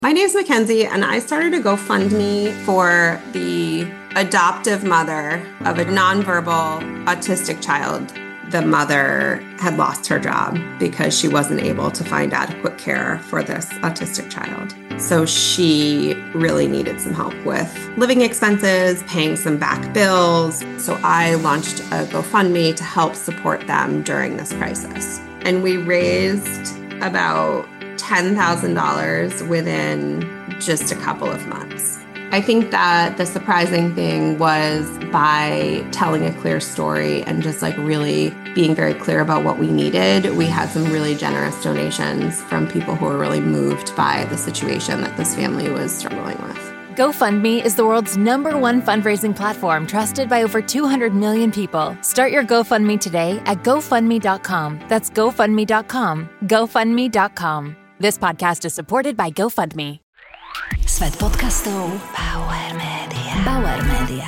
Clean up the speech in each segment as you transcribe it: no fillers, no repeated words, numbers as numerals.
My name's Mackenzie, and I started a GoFundMe for the adoptive mother of a nonverbal autistic child. The mother had lost her job because she wasn't able to find adequate care for this autistic child. So she really needed some help with living expenses, paying some back bills. So I launched a GoFundMe to help support them during this crisis. And we raised about $10,000 within just a couple of months. I think that the surprising thing was by telling a clear story and just really being very clear about what we needed, we had some really generous donations from people who were really moved by the situation that this family was struggling with. GoFundMe is the world's #1 fundraising platform trusted by over 200 million people. Start your GoFundMe today at GoFundMe.com. That's GoFundMe.com. GoFundMe.com. This podcast is supported by GoFundMe. Svet podcastov Bauer Media. Bauer Media.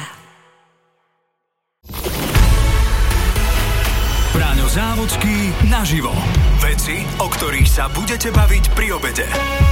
Braňo Závodský naživo. Veci, o ktorých sa budete baviť pri obede.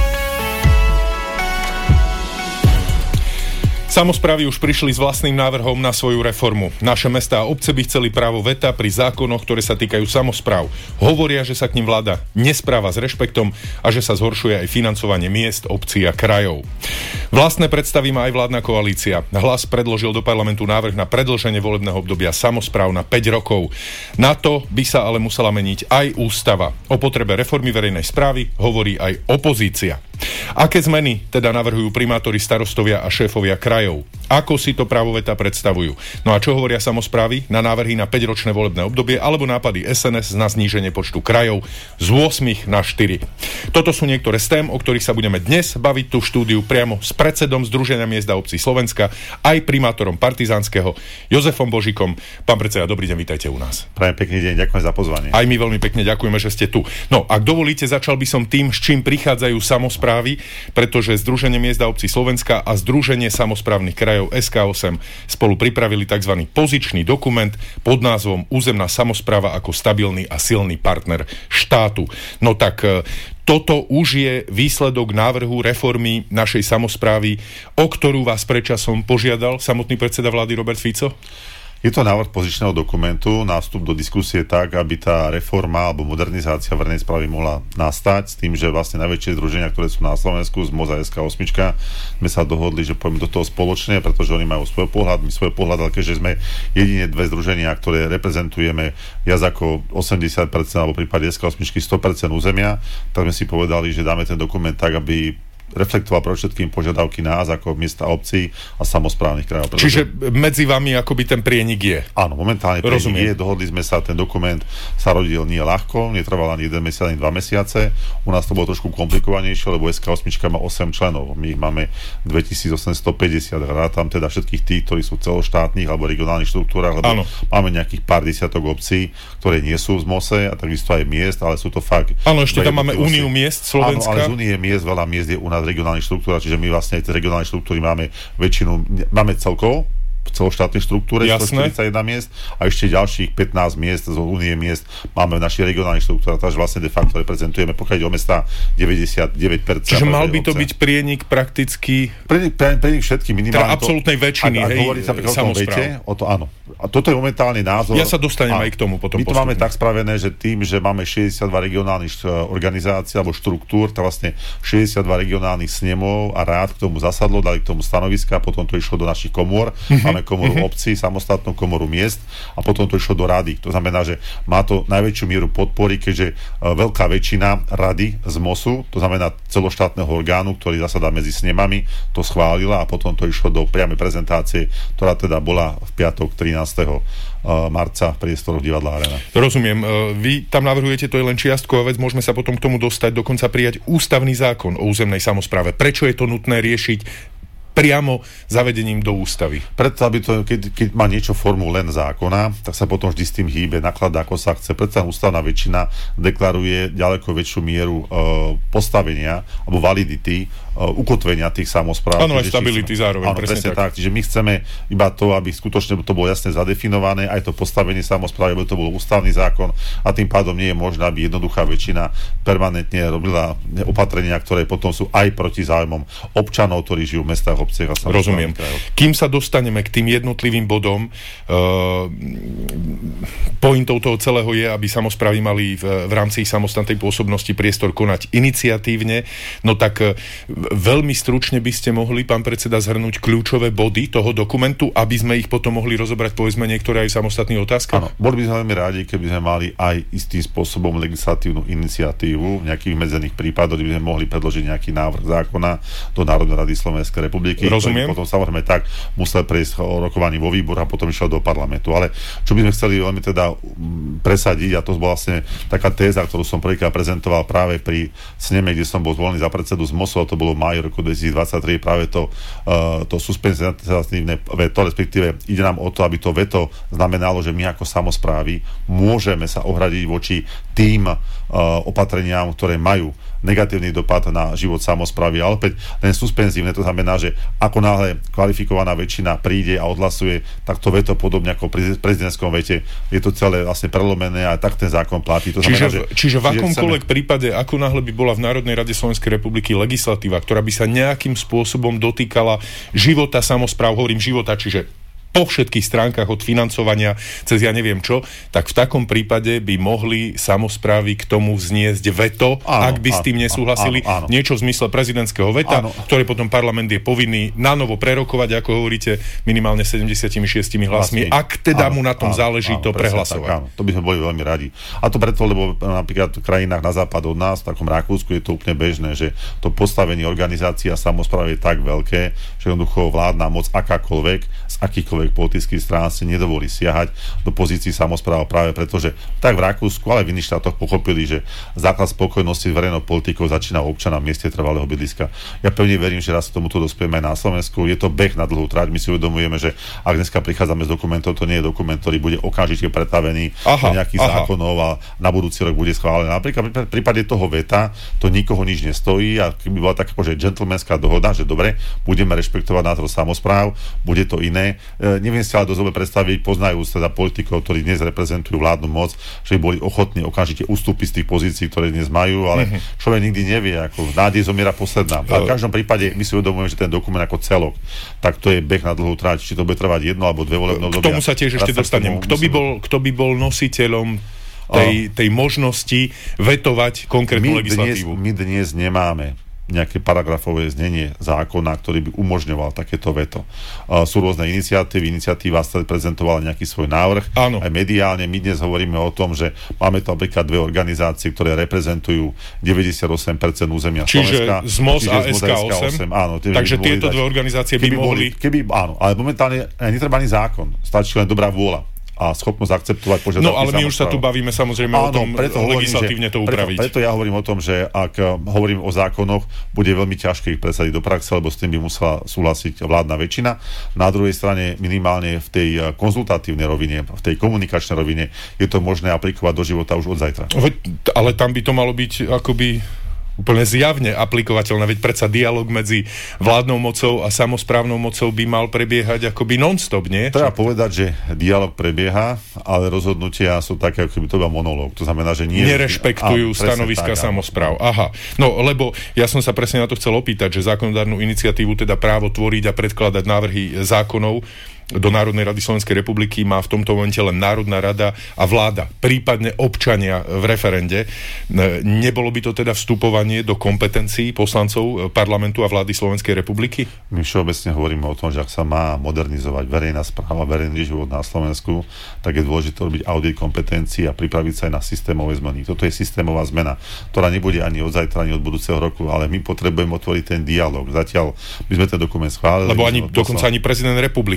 Samosprávy už prišli s vlastným návrhom na svoju reformu. Naše mestá a obce by chceli právo veta pri zákonoch, ktoré sa týkajú samospráv. Hovoria, že sa k nim vláda nespráva s rešpektom a že sa zhoršuje aj financovanie miest, obcí a krajov. Vlastné predstavy má aj vládna koalícia. Hlas predložil do parlamentu návrh na predĺženie volebného obdobia samospráv na 5 rokov. Na to by sa ale musela meniť aj ústava. O potrebe reformy verejnej správy hovorí aj opozícia. Aké zmeny teda navrhujú primátori, starostovia a šéfovia krajov? Ako si to právo veta predstavujú? No a čo hovoria samosprávy na návrhy na 5-ročné volebné obdobie alebo nápady SNS na zníženie počtu krajov z 8 na 4? Toto sú niektoré z tém, o ktorých sa budeme dnes baviť tu v štúdiu priamo s predsedom Združenia miest a obcí Slovenska, aj primátorom Partizánskeho Jozefom Božikom. Pán predseda, dobrý deň, vítajte u nás. Prajem pekný deň, ďakujem za pozvanie. Aj my veľmi pekne ďakujeme, že ste tu. No, ak dovolíte, začal by som tým, s čím prichádzajú samosprávy, pretože Združenie miest a obcí Slovenska a Združenie samosprávnych krajov SK8 spolu pripravili tzv. Pozičný dokument pod názvom Územná samospráva ako stabilný a silný partner štátu. No tak toto už je výsledok návrhu reformy našej samosprávy, o ktorú vás predčasom požiadal samotný predseda vlády Robert Fico? Je to návrh pozičného dokumentu, nástup do diskusie tak, aby tá reforma alebo modernizácia verejnej správy mohla nastať, s tým, že vlastne najväčšie združenia, ktoré sú na Slovensku, z MOZ a SK8, sme sa dohodli, že pôjdeme do toho spoločne, pretože oni majú svoj pohľad, my svoj pohľad, ale keďže sme jedine dve združenia, ktoré reprezentujeme viac ako 80% alebo v prípade SK8 100% územia, tak sme si povedali, že dáme ten dokument tak, aby reflektoval pre všetkým požiadavky nás ako miesta obcí a samosprávnych krajov. Čiže medzi vami akoby ten prienik je? Áno, momentálne prienik je, dohodli sme sa, ten dokument sa rodil nie ľahko, netrval ani 1 mesiac, ani 2 mesiace. U nás to bolo trošku komplikovanejšie, lebo SK8 má 8 členov, my ich máme 2850, rátam teda všetkých tých, ktorí sú celoštátnych alebo regionálnych štruktúrach, lebo máme nejakých pár desiatok obcí, ktoré nie sú z MOSE a takisto aj miest, ale sú to fakt. Áno, ešte tam máme Úniu miest Slovenska. Áno, ale z Únie miest, veľa miest je u nás regionálnych štruktúrach, čiže my vlastne tie regionálne štruktúry máme celkovo v celoštátnej štruktúre 141 miest a ešte ďalších 15 miest z Únie miest máme v našich regionálnych štruktúrach, takže vlastne de facto reprezentujeme, pokiaľ ide o mestá, 99%. Čiže mal by to byť prienik prakticky prienik všetky minimálne. Teda absolútnej väčšiny, samospráv. O to áno. A toto je momentálny názor. Ja sa dostanem aj k tomu potom. My to máme tak spravené, že tým, že máme 62 regionálnych organizácií alebo štruktúr, tak vlastne 62 regionálnych snemov a rád k tomu zasadlo, dali k tomu stanoviska, potom to išlo do našich komôr. Máme komoru obcí, samostatnú komoru miest a potom to išlo do rady. To znamená, že má to najväčšiu mieru podpory, keďže veľká väčšina rady z MOSu, to znamená celoštátneho orgánu, ktorý zasadá medzi snemami, to schválila a potom to išlo do priamej prezentácie, ktorá teda bola v piatok 13. marca v priestoroch divadla Arena. Rozumiem. Vy tam navrhujete, to je len čiastková vec, môžeme sa potom k tomu dostať, dokonca prijať ústavný zákon o územnej samospráve. Prečo je to nutné riešiť priamo zavedením do ústavy? Preto, aby to, keď má niečo formu len zákona, tak sa potom vždy s tým hýbe, nakladá, ako sa chce. Preto ústavná väčšina deklaruje ďaleko väčšiu mieru postavenia alebo validity ukotvenia tých samospráv. Áno, aj stability zároveň. Áno, presne tak. Čiže my chceme iba to, aby skutočne to bolo jasne zadefinované, aj to postavenie samosprávy, aby to bol ústavný zákon a tým pádom nie je možné, aby jednoduchá väčšina permanentne robila opatrenia, ktoré potom sú aj proti záujmom občanov, ktorí žijú v mestách, obciach a samosprávnych. Rozumiem. Kým sa dostaneme k tým jednotlivým bodom, pointou toho celého je, aby samosprávy mali v rámci ich samostatnej pôsobnosti priestor konať iniciatívne. No tak veľmi stručne by ste mohli, pán predseda, zhrnúť kľúčové body toho dokumentu, aby sme ich potom mohli rozobrať, povedzme, niektoré aj v samostatných otázkach? Áno, boli by sme veľmi rádi, keby sme mali aj istým spôsobom legislatívnu iniciatívu v nejakých medzených prípadoch, kde by sme mohli predložiť nejaký návrh zákona do Národnej rady Slovenskej republiky. Rozumiem. Potom samozrejme tak musel prejsť o rokovaní vo výbor a potom išiel do parlamentu. Ale čo by sme chceli veľmi teda presadiť, a to bola vlastne taká téza, ktorú som prvýkrát prezentoval práve pri sneme, kde som bol zvolený za predsedu z MOSu, to bolo v máji roku 2023, práve to suspenzívne veto, respektíve ide nám o to, aby to veto znamenalo, že my ako samosprávy môžeme sa ohradiť voči tým opatreniam, ktoré majú negatívny dopad na život samosprávy. Ale opäť len suspenzívne, to znamená, že ako náhle kvalifikovaná väčšina príde a odhlasuje, tak to veto podobne ako v prezidentskom vete je to celé vlastne prelomené a tak ten zákon platí. To znamená, čiže v akomkoľvek prípade, ako náhle by bola v Národnej rade Slovenskej republiky legislatíva, ktorá by sa nejakým spôsobom dotýkala života samospráv, hovorím života, čiže po všetkých stránkach od financovania cez ja neviem čo, tak v takom prípade by mohli samosprávy k tomu vzniesť veto, ak by s tým nesúhlasili. Áno. Niečo v zmysle prezidentského veta, ktoré potom parlament je povinný nanovo prerokovať, ako hovoríte, minimálne 76 hlasmi, ak teda mu na tom záleží to prehlasovať. Tak, áno. To by sme boli veľmi radi. A to preto, lebo napríklad v krajinách na západ od nás, v takom Rakúsku je to úplne bežné, že to postavenie organizácií a samosprávy je tak veľké, že jednoducho vládna moc akákoľvek z akýchkoľvek politických strán si nedovolí siahať do pozícií samospráv práve preto, že tak v Rakúsku, ale v iných štátoch pochopili, že základ spokojnosti s verejnou politikou začína občana v mieste trvalého bydliska. Ja pevne verím, že raz tomuto dospieme aj na Slovensku. Je to beh na dlhú trať. My si uvedomujeme, že ak dneska prichádzame s dokumentom, to nie je dokument, ktorý bude okamžite pretavený do nejakých zákonov a na budúci rok bude schválený. Napríklad v prípade toho veta to nikoho nič nestojí a keby bola taká gentlemenská dohoda, že dobre, budeme rešpektovať názor samospráv, bude to iné. Neviem si ale dosť dobre predstaviť, poznajú teda politikov, ktorí dnes reprezentujú vládnu moc, že by boli ochotní okamžite ustúpiť z tých pozícií, ktoré dnes majú, ale človek nikdy nevie, ako nádej zomiera posledná. Ale v každom prípade my si uvedomujeme, že ten dokument ako celok, tak to je beh na dlhú trať, či to bude trvať 1 alebo 2 volebné obdobia. K tomu sa tiež ešte dostanem. Kto by bol nositeľom tej možnosti vetovať konkrétnu legislatívu? My dnes nemáme nejaké paragrafové znenie zákona, ktorý by umožňoval takéto veto. Sú rôzne iniciatíva sa prezentovala nejaký svoj návrh. Áno. Aj mediálne my dnes hovoríme o tom, že máme tu napríklad 2 organizácie, ktoré reprezentujú 98% územia Slovenska. Čiže ZMOS a SK8. Áno, takže tieto 2 organizácie by mohli... Áno, ale momentálne netreba ani zákon. Stačí len dobrá vôľa a schopnosť akceptovať požiadavky. No ale my už sa tu bavíme samozrejme o tom legislatívne to upraviť. Preto ja hovorím o tom, že ak hovorím o zákonoch, bude veľmi ťažké ich presadiť do praxe, lebo s tým by musela súhlasiť vládna väčšina. Na druhej strane minimálne v tej konzultatívnej rovine, v tej komunikačnej rovine je to možné aplikovať do života už od zajtra. Ale tam by to malo byť akoby úplne zjavne aplikovateľné, veď predsa dialog medzi vládnou mocou a samosprávnou mocou by mal prebiehať akoby non-stop, nie? Treba povedať, že dialog prebieha, ale rozhodnutia sú také, ako by to bol monológ. To znamená, že nerešpektujú stanoviska samospráv. Aha. No, lebo ja som sa presne na to chcel opýtať, že zákonodárnu iniciatívu, teda právo tvoriť a predkladať návrhy zákonov do Národnej rady Slovenskej republiky má v tomto momente len Národná rada a vláda, prípadne občania v referende. Nebolo by to teda vstupovanie do kompetencií poslancov parlamentu a vlády Slovenskej republiky? My všeobecne hovoríme o tom, že ak sa má modernizovať verejná správa, verejný život na Slovensku, tak je dôležité robiť audit kompetencií a pripraviť sa aj na systémové zmeny. Toto je systémová zmena, ktorá nebude ani od zajtra, ani od budúceho roku, ale my potrebujeme otvoriť ten dialog. Zatiaľ by sme ten dokument schválili. Lebo dokonca ani prezident republiky nemá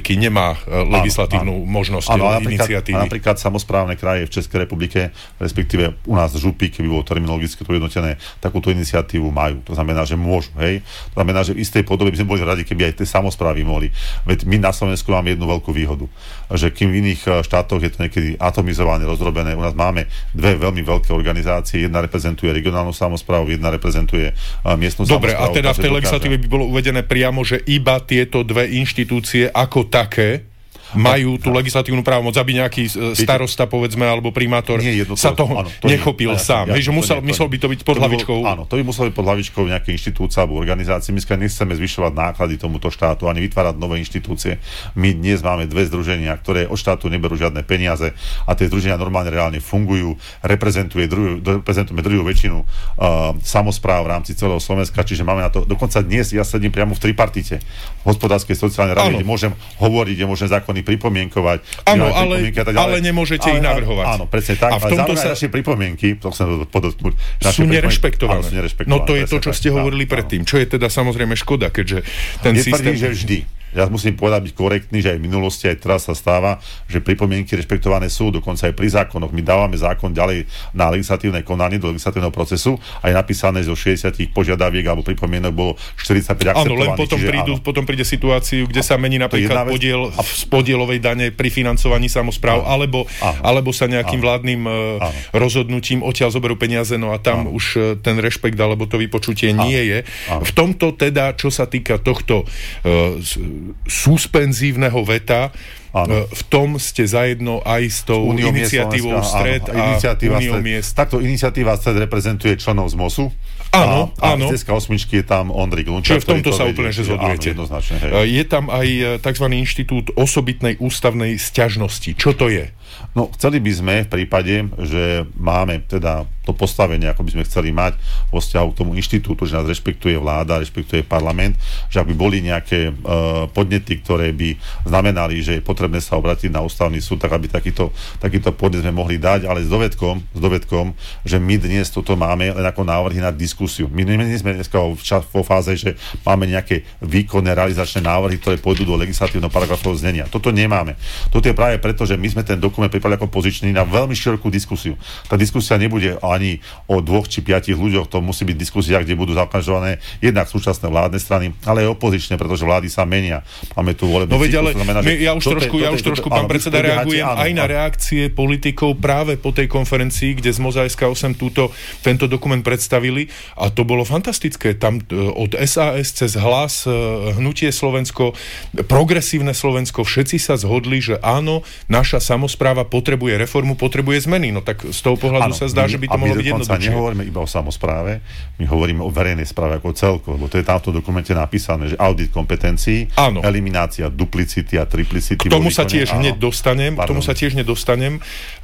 má legislatívnu možnosť iniciatívy. A napríklad samosprávne kraje v Českej republike, respektíve u nás župy, keby bolo terminologicky to jednotené, takúto iniciatívu majú. To znamená, že môžu, hej. To znamená, že v istej podobe by sme boli radi, keby aj tie samosprávy mohli. Veď my na Slovensku máme jednu veľkú výhodu, že kým v iných štátoch je to niekedy atomizované, rozdrobené, u nás máme dve veľmi veľké organizácie, jedna reprezentuje regionálnu samosprávu, jedna reprezentuje miestnu samosprávu. Dobre, a teda v tej legislatíve by bolo uvedené priamo, že iba tieto dve inštitúcie ako také majú tú legislatívnu právomoc, aby nejaký starosta, povedzme, alebo primátor sa toho nechopil sám. Hej, že musel by to byť pod hlavičkou. Áno, to by muselo byť pod hlavičkou nejaké inštitúcie alebo organizácie. My nechceme zvyšovať náklady tomuto štátu ani vytvárať nové inštitúcie. My dnes máme dve združenia, ktoré od štátu neberú žiadne peniaze a tie združenia normálne reálne fungujú. Reprezentujeme druhú väčšinu samospráv v rámci celého Slovenska, čiže máme na to. Dokonca dnes ja sedím priamo v tripartite hospodárskej sociálnej rady, kde môžem hovoriť, kde môžem zákony pripomienkovať. Áno, ale nemôžete ich navrhovať. Áno, presne tak. A v tomto sa naše pripomienky, to chcem podotknúť, sú nerešpektované. No to je to, čo ste hovorili predtým. Čo je teda samozrejme škoda, keďže ten systém... Netvrdím, že vždy. Ja musím povedať, byť korektný, že aj v minulosti, aj teraz sa stáva, že pripomienky rešpektované sú, dokonca aj pri zákonoch. My dávame zákon ďalej na legislatívne konanie, do legislatívneho procesu, aj napísané zo 60 požiadaviek alebo pripomienok bolo 45 akceptovaných. Áno, len potom príde situáciu, kde sa mení napríklad podiel z podielovej dane pri financovaní samospráv, alebo sa nejakým vládnym rozhodnutím odtiaľ zoberú peniaze, no a tam už ten rešpekt alebo to vypočutie nie je. V tomto teda, čo sa týka tohto suspenzívneho veta, v tom ste zajedno aj s tou iniciatívou Stred a Unió miest. Takto iniciatíva Stred reprezentuje členov z MOSu. Áno. Z DSK 8 je tam Ondrej Glunčák. Čiže v tomto sa úplne že zhodujete. Je tam aj tzv. Inštitút osobitnej ústavnej sťažnosti. Čo to je? No, chceli by sme v prípade, že máme teda to postavenie, ako by sme chceli mať vo vzťahu k tomu inštitútu, že nás rešpektuje vláda, rešpektuje parlament, že ak by boli nejaké podnety, ktoré by znamenali, že je potrebné sa obrátiť na ústavný súd, tak aby takýto podnet sme mohli dať, ale s dovedkom, že my dnes toto máme len ako návrhy na diskusiu. My nie sme dneska vo fáze, že máme nejaké výkonné realizačné návrhy, ktoré pôjdu do legislatívneho paragrafového znenia. Toto nemáme. Toto je práve preto, že my sme ten dokument pripravili ako pozičný na veľmi širokú diskusiu. Tá diskusia nebude ani o 2 či 5 ľuďoch, to musí byť diskusia, kde budú zaangažované jednak súčasné vládne strany, ale aj opozičné, pretože vlády sa menia. Máme tu volebný cyklus, znamená, že ja už trošku pán predseda, reagujem aj na reakcie politikov práve po tej konferencii, kde z Mozaiska 8 tento dokument predstavili a to bolo fantastické. Tam od SAS cez Hlas, Hnutie Slovensko, Progresívne Slovensko, všetci sa zhodli, že áno, naša samospráva potrebuje reformu, potrebuje zmeny. No tak z toho pohľadu sa zdá, že by to mohlo byť jednoduchšie. Nehovoríme iba o samospráve, my hovoríme o verejnej správe ako celku, lebo to je tam v tom dokumente napísané, že audit kompetencií, eliminácia duplicity a triplicity. K tomu sa tiež hneď dostanem.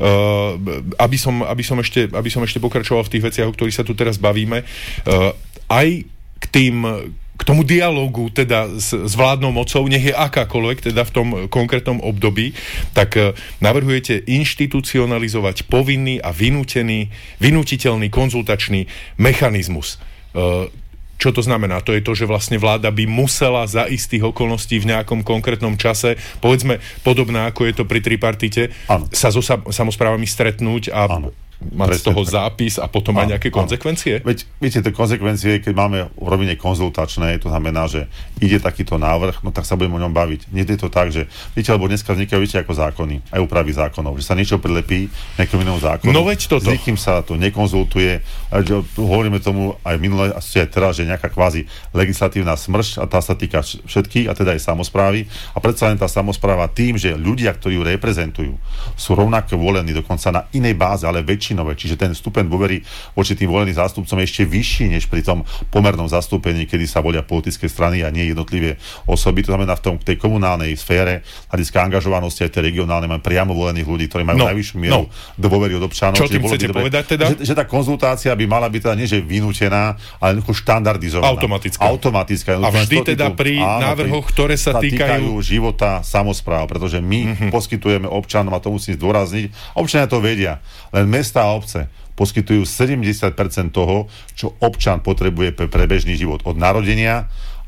Aby som ešte pokračoval v tých veciach, o ktorých sa tu teraz bavíme. Aj k tomu dialógu teda s vládnou mocou, nech je akákoľvek, teda v tom konkrétnom období, tak navrhujete inštitucionalizovať povinný a vynútiteľný konzultačný mechanizmus. Čo to znamená? To je to, že vlastne vláda by musela za istých okolností v nejakom konkrétnom čase, povedzme podobná ako je to pri tripartite, sa so samosprávami stretnúť a mať z toho zápis a potom aj nejaké konzekvencie? Veď, viete, tie konzekvencie, keď máme v rovine konzultačnej, to znamená, že ide takýto návrh, no tak sa budeme o ňom baviť. Nie je to tak, že, viete, lebo dneska vznikajú, viete, ako zákony, aj úpravy zákonov, že sa niečo prilepí nejakému inému zákonu. No veď toto. S nikým sa to nekonzultuje. Hovoríme tomu aj minule, a aj teraz, že nejaká kvázi legislatívna smršť, a tá sa týka všetkých, a teda aj samosprávy. A predsa len tá samospráva tým, že ľudia, ktorí ju reprezentujú, sú rovnako volení dokonca na inej báze, ale čiže ten stupeň dôvery voči tým voleným zástupcom je ešte vyšší než pri tom pomernom zastúpení, kedy sa volia politické strany a nie jednotlivé osoby. To znamená v tej komunálnej sfére, hľadiska angažovanosti aj tej regionálnej, máme priamo volených ľudí, ktorí majú najvyššiu mieru dôvery od občanov. Čo tým chcete povedať teda? Že tá konzultácia by mala byť teda nie že vynútená, ale štandardizovaná. Automatická. A vždy teda pri návrhoch, ktoré sa týkajú života samospráv, pretože my poskytujeme občanom, a to musím zdôrazniť, občania to vedia, len mesta a obce poskytujú 70% toho, čo občan potrebuje pre bežný život. Od narodenia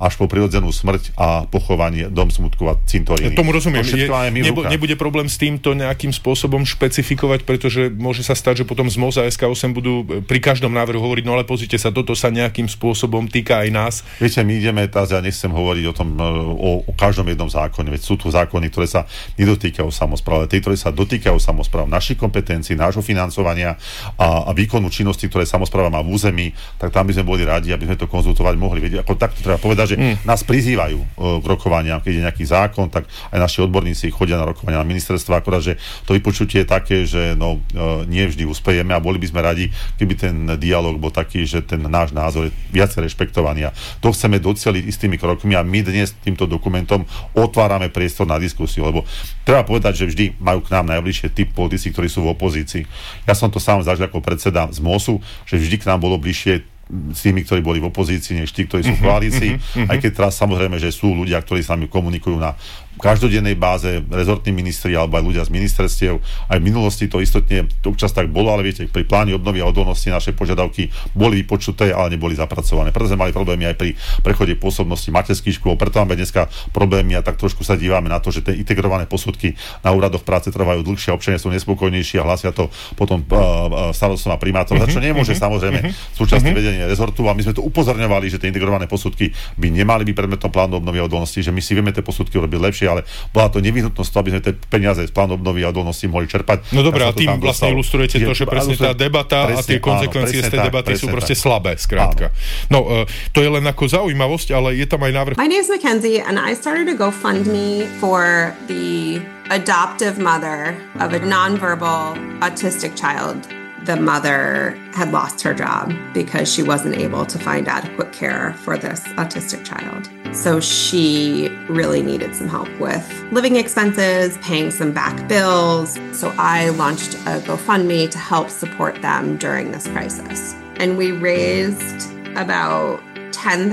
až po prirodzenú smrť a pochovanie, dom smutku a cintoriny. Tomu rozumiem. Nebude problém s týmto nejakým spôsobom špecifikovať, pretože môže sa stať, že potom z MOZ a SK8 budú pri každom návrhu hovoriť, no ale pozrite sa, toto sa nejakým spôsobom týka aj nás. Viete, my ideme, ja nechcem hovoriť o tom, o každom jednom zákone, veď sú tu zákony, ktoré sa nedotýkajú samospráv, ale tie, ktoré sa dotýkajú samospráv, našich kompetencií, nášho financovania a výkonu činnosti, ktoré samospráva má v území, tak tam by sme boli radi, aby sme to konzultovať mohli. Veď ako takto treba povedať, že nás prizývajú k rokovaniam, keď je nejaký zákon, tak aj naši odborníci chodia na rokovania na ministerstva, akorát, že to vypočutie je také, že nie vždy uspejeme a boli by sme radi, keby ten dialog bol taký, že ten náš názor je viac rešpektovaný. A to chceme doceliť istými krokmi a my dnes týmto dokumentom otvárame priestor na diskusiu, lebo treba povedať, že vždy majú k nám najbližšie tí politici, ktorí sú v opozícii. Ja som to sám zažil ako predseda z MOSu, že vždy k nám bolo bližšie s tými, ktorí boli v opozícii, než tí, ktorí sú v koalícii. Aj keď teraz samozrejme, že sú ľudia, ktorí s nami komunikujú na každodennej báze, rezortní ministri alebo aj ľudia z ministerstiev. Aj v minulosti to istotne občas tak bolo, ale viete, pri pláne obnovy a odolnosti naše požiadavky boli vypočuté, ale neboli zapracované. Preto sme mali problémy aj pri prechode pôsobnosti materských škôl, preto máme dneska problémy a tak trošku sa dívame na to, že tie integrované posudky na úradoch práce trvajú dlhšie, občania sú nespokojnejší a hlásia to potom starostom a primátorom, za čo nemôže samozrejme súčasné vedenie rezortu, a my sme to upozorňovali, že tie integrované posudky by nemali byť predmetom plánu obnovy a odolnosti, že my si vieme tie posudky urobiť lepšie, ale bola to nevyhnutnosť, aby sme tie peniaze z plánu obnovy a odolnosti mohli čerpať. No dobré, a tým vlastne ilustrujete to, že presne tá debata a tie konsekvencie z tej debaty sú proste slabé, skrátka. No, to je len ako zaujímavosť, ale je tam aj návrh. My name is Mackenzie and I started a GoFundMe for the adoptive mother of a nonverbal autistic child. The mother had lost her job because she wasn't able to find adequate care for this autistic child. So she really needed some help with living expenses, paying some back bills. So I launched a GoFundMe to help support them during this crisis. And we raised about $10,000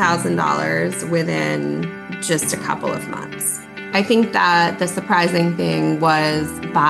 within just a couple of months. I think that the surprising thing was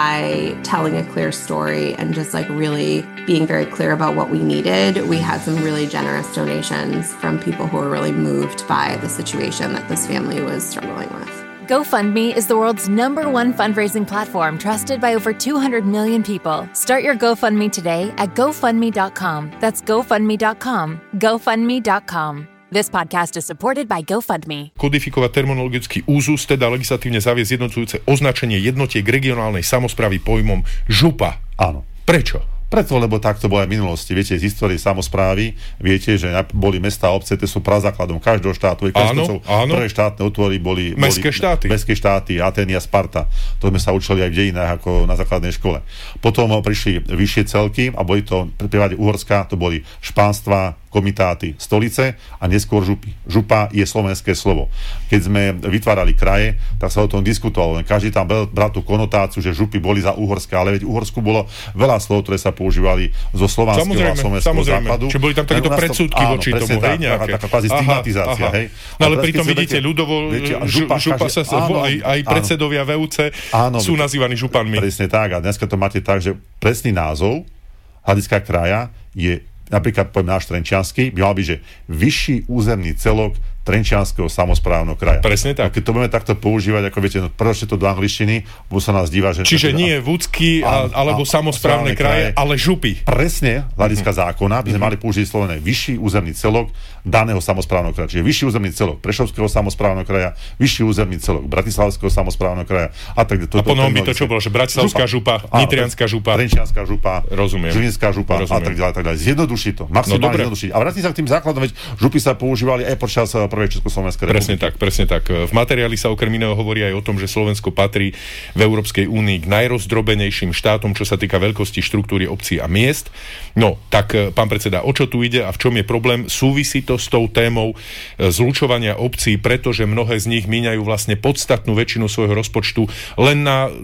by telling a clear story and just like really being very clear about what we needed, we had some really generous donations from people who were really moved by the situation that this family was struggling with. GoFundMe is the world's #1 fundraising platform trusted by over 200 million people. Start your GoFundMe today at GoFundMe.com. That's GoFundMe.com. GoFundMe.com. This podcast is supported by GoFundMe. Kodifikovať terminologický úzus, teda legislatívne zaviesť jednotujúce označenie jednotiek regionálnej samosprávy pojmom župa. Áno. Prečo? Preto, lebo takto bolo aj v minulosti. Viete, z histórie samosprávy, viete, že boli mestá a obce, tie sú prazákladom každého štátu. Áno. Prvé štátne otvory boli mestské štáty, Atény a Sparta. To sme sa učili aj v dejinách ako na základnej škole. Potom prišli vyššie celky a boli to, pri prípade Uhorska, to boli špánstva, komitáty, stolice a neskôr župy. Župa je slovenské slovo. Keď sme vytvárali kraje, tak sa o tom diskutovalo. Každý tam bral tú konotáciu, že župy boli za Uhorska, ale veď Uhorsku bolo veľa slov, ktoré sa používali zo slovanského a slovenského západu. Čiže boli tam takéto predsudky voči tomu, hej, nejaké. Taká kvázi stigmatizácia, hej. No ale pritom vidíte, ľudovo župa sa aj predsedovia VUC sú nazývaní županmi. Presne tak, a dneska to máte tak, že presný názov hľadiska kraja je napríklad poviem náš Trenčiansky, by mal byť, že vyšší územný celok Trenčianskeho samosprávneho kraja. Presne tak. A keď to budeme takto používať, ako viete, preložte to do angličtiny, bo sa nás díva, že... Čiže nie vúcky alebo samosprávne kraje, ale župy. Presne, hľadiska zákona, by sme mali použiť slovené vyšší územný celok daného samosprávneho kraja. Čiže vyšší územný celok Prešovského samosprávneho kraja, vyšší územný celok Bratislavského samosprávneho kraja a tak ďalej. A potom by to čo bolo, že Bratislavská župa, Nitrianská župa, Trenčianska župa, rozumiem. Žilinská župa a tak ďalej. Zjednodušiť to, maximálne zjednodušiť. A vrátim sa k tým základom, veď župy sa používali aj počas prvej Československej republiky. Presne tak. V materiáli sa okrem iného hovorí aj o tom, že Slovensko patrí v Európskej únii k najrozdrobenejším štátom, čo sa týka veľkosti štruktúry obcí a miest. No, tak pán predseda, o čo tu ide a v čom je problém? Súvisí to s tou témou zlučovania obcí, pretože mnohé z nich míňajú vlastne podstatnú väčšinu svojho rozpočtu len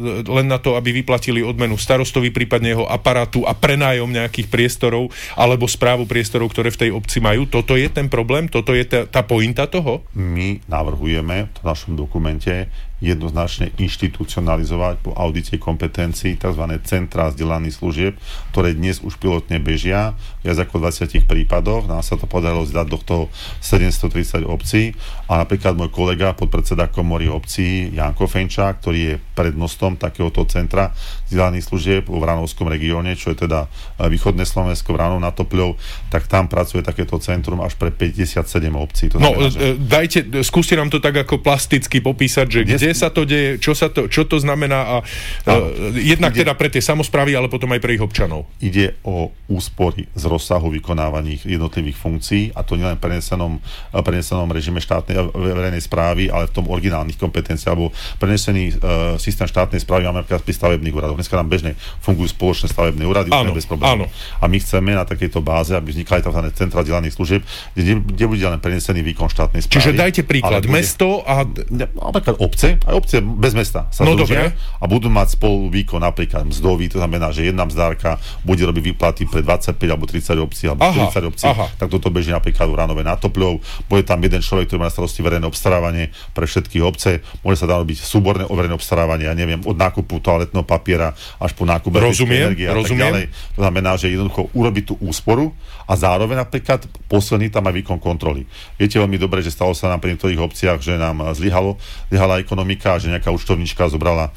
na to, aby vyplatili odmenu starostovi, prípadne jeho aparátu a prenájom nejakých priestorov alebo správu priestorov, ktoré v tej obci majú. Toto je ten problém? Toto je tá pointa toho? My navrhujeme v našom dokumente jednoznačne inštitucionalizovať po audite kompetencií tzv. Centrá vzdelaných služieb, ktoré dnes už pilotne bežia viac ako 20 prípadoch. Nám sa to podarilo zdať do toho 730 obcí a napríklad môj kolega, podpredseda komory obcí Janko Fenčák, ktorý je prednostom takéhoto centra vzdelaných služieb v Vranovskom regióne, čo je teda východné Slovensko, Vranov nad Topľou, tak tam pracuje takéto centrum až pre 57 obcí. To znamená, skúste nám to tak ako plasticky popísať, že kde sa to deje, čo to znamená a jednak teda pre tie samosprávy, ale potom aj pre ich občanov. Ide o úspory z rozsahu vykonávaných jednotlivých funkcií a to nielen v prenesenom režime štátnej verejnej správy, ale v tom originálnych kompetenciách, alebo prenesený systém štátnej správy máme napríklad pri stavebných úradoch. Dneska nám bežne fungujú spoločné stavebné úrady, bez problémov. A my chceme na takejto báze, aby vznikali tzv. Centra vzdelaných služieb, kde bude len prenesený výkon štátnej správy. Čiže dajte príklad, mesto a napríklad obce, aj obce bez mesta sa združia a budú mať spolu výkon napríklad mzdový, to znamená, že jedna mzdárka bude robiť výplaty pre 25 alebo 30 obcí alebo 40 obcí, tak toto beží napríklad v Vranove nad Topľou. Bude tam jeden človek, ktorý má na starosti verejné obstarávanie pre všetky obce, môže sa tam robiť súborné verejné obstarávanie, ja neviem, od nákupu toaletného papiera až po nákup energie a tak ďalej. To znamená, že jednoducho urobiť tú úsporu a zároveň napríklad posilniť tam aj výkon kontroly. Viete veľmi dobre, že stalo sa nám pri niektorých obciach, že nám zlyhala ekonomika, že nejaká účtovníčka zobrala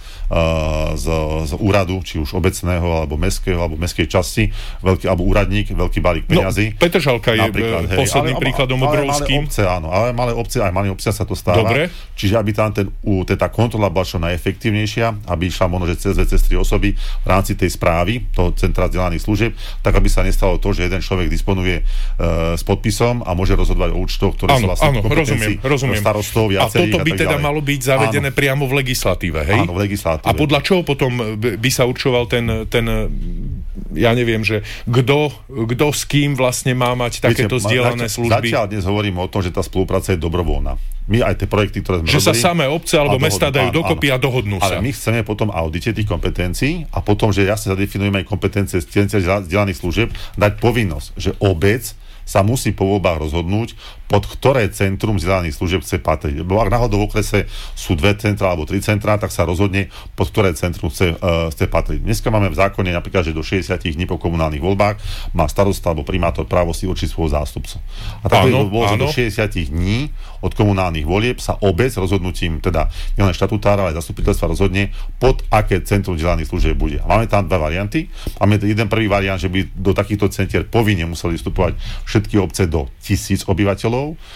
z úradu, či už obecného, alebo mestského, alebo mestskej časti, alebo úradník, veľký balík peňazí. Petržalka je posledným príkladom obrovským. Ale malé obce sa to stáva. Dobre. Čiže aby tam tá kontrola bola čo najefektívnejšia, aby išla možno, že cez 3 osoby v rámci tej správy, toho centra vzdelaných služieb, tak aby sa nestalo to, že jeden človek disponuje s podpisom a môže rozhodovať o účtoch, ktoré sú vlastne kompetencii starostov, viacerých. A toto by teda malo byť zavedené priamo v legislatíve, hej? Áno, v legislatíve. A podľa čoho potom by sa určoval ten ja neviem, že kto s kým vlastne má mať takéto zdieľané služby? Zatiaľ dnes hovoríme o tom, že tá spolupráca je dobrovoľná. My aj tie projekty, ktoré sme robili... Že sa samé obce alebo mestá dajú dokopy a dohodnú sa. Ale my chceme potom audite tých kompetencií a potom, že jasne zadefinujeme aj kompetencie zdieľaných služieb, dať povinnosť, že obec sa musí po voľbách rozhodnúť, pod ktoré centrum vzdelaných služieb chce patriť. Lebo ak náhodou v okrese sú 2 centra alebo 3 centrá, tak sa rozhodne, pod ktoré centrum chce patriť. Dneska máme v zákone napríklad, že do 60 dní po komunálnych voľbách má starosta alebo primátor právo si určiť svojho zástupcu. A tak bolo, že do 60 dní od komunálnych volieb sa obec rozhodnutím, teda nielen štatutára, ale zastupiteľstva rozhodne, pod aké centrum vzdelaných služieb bude. A máme tam 2 varianty. Máme jeden prvý variant, že by do takýchto centier povinne museli vstupovať všetky obce do 1000 obyvateľov.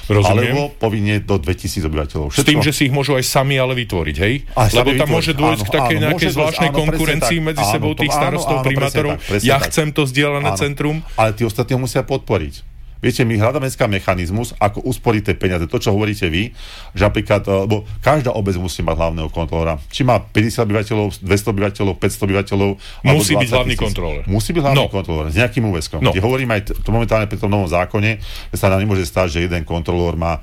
Alebo povinne do 2000 obyvateľov. S tým, že si ich môžu aj sami ale vytvoriť, hej? Lebo tam môže dôjsť k takej nejakej zvláštnej konkurencii medzi sebou tých starostov, primátorov. Ja chcem to zdieľané centrum. Ale tí ostatní musia podporiť. Viete, my hľadáme dneska mechanizmus, ako usporiť tie peniaze. To, čo hovoríte vy, že napríklad, lebo každá obec musí mať hlavného kontrolóra. Či má 50 obyvateľov, 200 obyvateľov, 500 obyvateľov, musí byť hlavný kontrolór. Musí byť hlavný kontrolór s nejakým úväzkom. Kde hovorím aj to momentálne pri tom novom zákone, že sa nám nemôže stať, že jeden kontrolór má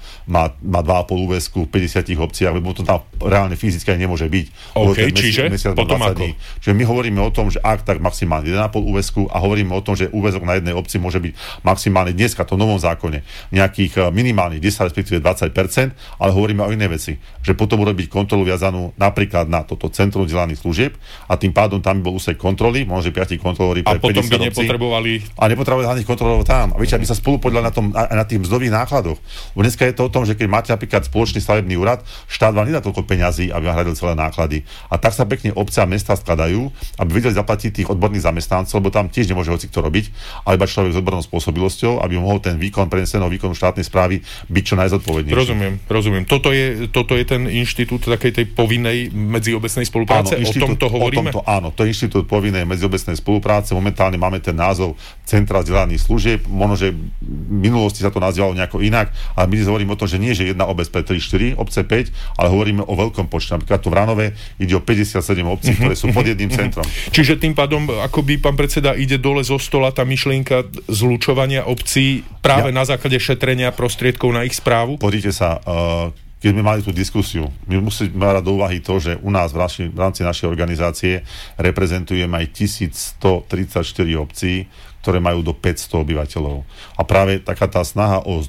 2,5 úväzku v 50 obciach, lebo to tam reálne fyzicky nemôže byť. OK, čiže potom ako? Čiže my hovoríme o tom, že ak tak maximálne 1,5 úväzku a hovoríme o tom, že úväzok na jednej obci môže byť maximálne dneska v novom zákone nejakých minimálnych 10 respektíve 20%, ale hovoríme o inej veci, že potom urobiť kontrolu viazanú napríklad na toto centrum vzdelaných služieb a tým pádom tam by bol úsek kontroly, možno 5 kontrolóri pre 50 obcí. A potom by nepotrebovali hlavných kontrolórov tam. A viete, aby sa spolu podľa na tých mzdových nákladoch. Bo dneska je to o tom, že keď máte napríklad spoločný stavebný úrad, štát vám nedá toľko peňazí, aby vám hradil celé náklady. A tak sa pekne obce a mestá skladajú, aby vedeli zaplatiť tých odborných zamestnancov, lebo tam tiež nemôže hocikto robiť, ale iba človek s odbornou spôsobilosťou, aby mohol ten výkon preneseného výkonu štátnej správy byť čo najzodpovednejší. Rozumiem. Toto je ten inštitút takej tej povinnej medziobecnej spolupráce? O tomto hovoríme? Áno, to je inštitút povinnej medziobecnej spolupráce. Momentálne máme ten názov Centra vzdelaných služieb. Možno, že v minulosti sa to nazývalo nejako inak, ale my hovoríme o tom, že nie že jedna obec pre 3-4, obce 5, ale hovoríme o veľkom počte. Napríklad tu v Ranove ide o 57 obcí, ktoré sú pod jedným centrom. Čiže tým pádom, akoby pán predseda, ide dole zo stola tá myšlienka zlučovania obcí práve na základe šetrenia prostriedkov na ich správu? Pozrite sa, keď sme mali tú diskusiu, my musíme mať do úvahy to, že u nás v rámci našej organizácie reprezentujeme aj 1134 obcí, ktoré majú do 500 obyvateľov. A práve taká tá snaha o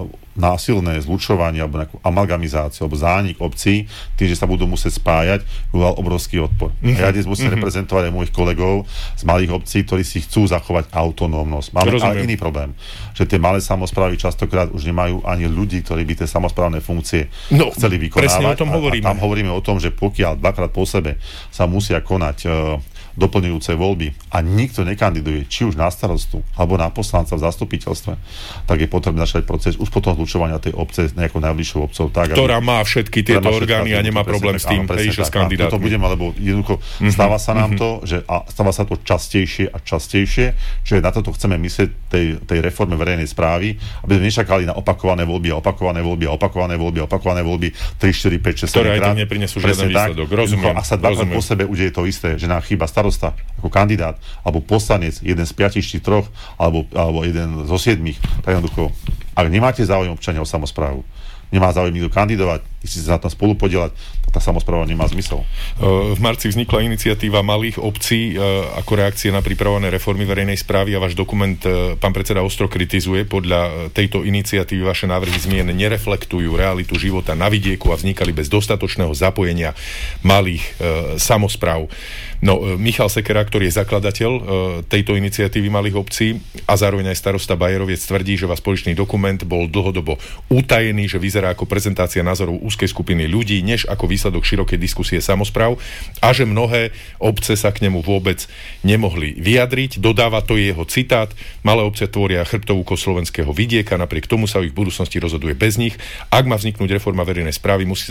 násilné zlučovanie alebo nejakú amalgamizáciu alebo zánik obcí, tým, že sa budú musieť spájať, vyvolal obrovský odpor. A ja dnes musím reprezentovať aj mojich kolegov z malých obcí, ktorí si chcú zachovať autonómnosť. Máme ale iný problém, že tie malé samosprávy častokrát už nemajú ani ľudí, ktorí by tie samosprávne funkcie chceli vykonávať. Presne o tom hovoríme. A tam hovoríme o tom, že pokiaľ dvakrát po sebe sa musia konať doplňujúce voľby a nikto nekandiduje, či už na starostu alebo na poslanca v zastupiteľstve, tak je potrebné začať proces už potom zlučovania tej obce s nejakou najbližšou obcou. Tak, ktorá má všetky tieto orgány a nemá problém s tým, že s kandidátmi. Toto budeme, lebo jednoducho stáva sa nám to, že stáva sa to častejšie a častejšie, že na toto chceme myslieť tej reforme verejnej správy, aby sme nečakali na opakované voľby a opakované voľby a opakované voľby a opakované voľby 3, 4, 5, 6, 7 krát. Ktoré aj tak neprinesú žiaden výsledok. Rozumiem. A sa dvakrát po sebe udeje to isté, že nám chýba starosta ako kandidát, alebo poslanec, jeden z 5 či 3, alebo jeden zo 7, tak jednoducho, ak nemáte záujem občania o samosprávu, nemá záujem nikto kandidovať, chcete sa na tom spolu podieľať, tá samospráva nemá zmysel. V marci vznikla iniciatíva malých obcí ako reakcie na pripravované reformy verejnej správy a váš dokument pán predseda ostro kritizuje. Podľa tejto iniciatívy vaše návrhy zmien nereflektujú realitu života na vidieku a vznikali bez dostatočného zapojenia malých samospráv. No, Michal Sekera, ktorý je zakladateľ tejto iniciatívy malých obcí a zároveň aj starosta Bajeroviec, tvrdí, že váš spoločný dokument bol dlhodobo utajený, že vyzerá ako prezentácia názorov úzkej skupiny ľudí, než ako výsledok širokej diskusie samospráv a že mnohé obce sa k nemu vôbec nemohli vyjadriť. Dodáva, to je jeho citát: malé obce tvoria chrbtovú kost slovenského vidieka, napriek tomu sa o ich budúcnosti rozhoduje bez nich. Ak má vzniknúť reforma verejnej správy, musí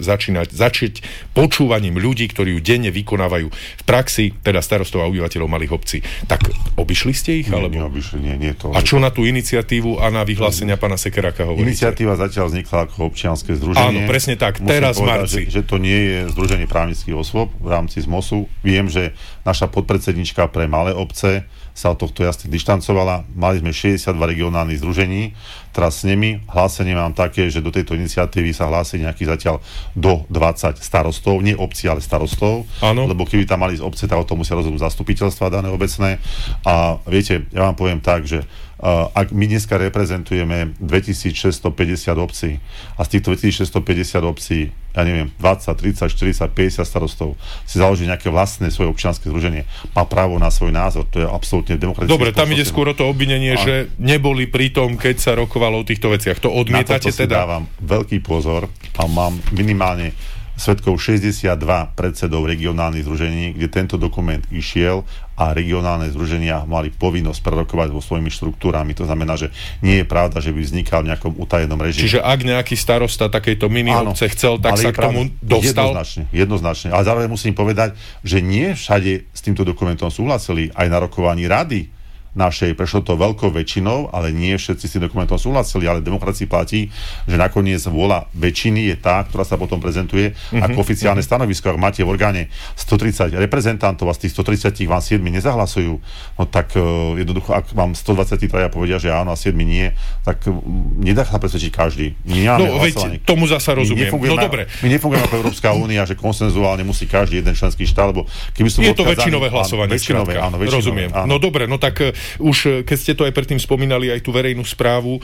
začať počúvaním ľudí, ktorí ju denne vykonávajú v praxi, teda starostov a obyvateľov malých obcí. Tak obišli ste ich? Nie to. A čo na tú iniciatívu a na vyhlásenia pána Sekeráka hovoríte? Iniciatíva zatiaľ vznikla ako občianske združenie. Áno, presne tak. Musím teraz v marci. Že to nie je združenie právnických osôb v rámci ZMOSu. Viem, že naša podpredsednička pre malé obce sa od tohto jasne dištancovala. Mali sme 62 regionálnych združení. Teraz s nimi hlásenie mám také, že do tejto iniciatívy sa hlási nejakých zatiaľ do 20 starostov, nie obcí, ale starostov. Áno. Lebo keby tam mali z obce, tak o tom musia rozhodnúť zastupiteľstva dané obecné. A viete, ja vám poviem tak, že ak my dneska reprezentujeme 2650 obcí a z týchto 2650 obcí, ja neviem, 20, 30, 40, 50 starostov si založí nejaké vlastné svoje občianske združenie, má právo na svoj názor, to je absolútne demokratické. Dobre, tam ide skôr o to obvinenie, že neboli pri tom, keď sa rokovalo o týchto veciach. To odmietate teda? Na toto si dávam veľký pozor a mám minimálne svedkov 62 predsedov regionálnych združení, kde tento dokument išiel a regionálne združenia mali povinnosť prerokovať vo svojimi štruktúrami. To znamená, že nie je pravda, že by vznikal v nejakom utajenom režime. Čiže ak nejaký starosta takejto mini obce chcel, tak sa k tomu dostal? Jednoznačne. Ale zároveň musím povedať, že nie všade s týmto dokumentom súhlasili. Aj na rokovaní rady našej prešlo to veľkou väčšinou, ale nie všetci s tým dokumentom súhlasili, ale demokracii platí, že nakoniec vôľa väčšiny je tá, ktorá sa potom prezentuje ako oficiálne stanovisko. Ak máte v orgáne 130 reprezentantov a z tých 130 vám 7 nezahlasujú, no tak jednoducho, ak vám 123 povedia, že áno a 7 nie, tak nedá sa presvedčiť každý. No veď, tomu zasa rozumiem. No dobre. My nefungujeme ako Európska únia, že konsenzuálne musí každý jeden členský štát, lebo keby sú je to väčšinové hlasovanie. Rozumiem. No dobre, no tak už keď ste to aj predtým spomínali, aj tú verejnú správu,